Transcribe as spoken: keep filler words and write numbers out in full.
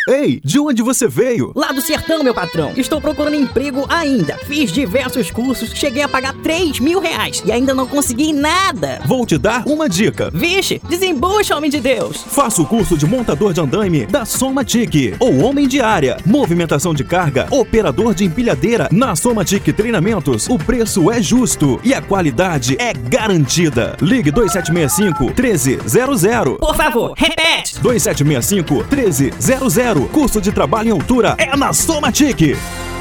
Ei, de onde você veio? Lá do sertão, meu patrão. Estou procurando emprego ainda. Fiz diversos cursos, cheguei a pagar três mil reais e ainda não consegui nada. Vou te dar uma dica. Vixe, desembucha, homem de Deus. Faça o curso de montador de andaime da Somatic ou homem de área, movimentação de carga, operador de empilhadeira. Na Somatic Treinamentos, o preço é justo e a qualidade é garantida. Ligue dois sete seis cinco, um três zero zero. Por favor, repete. dois sete seis cinco, um três zero zero. Curso de trabalho em altura é na Somatic.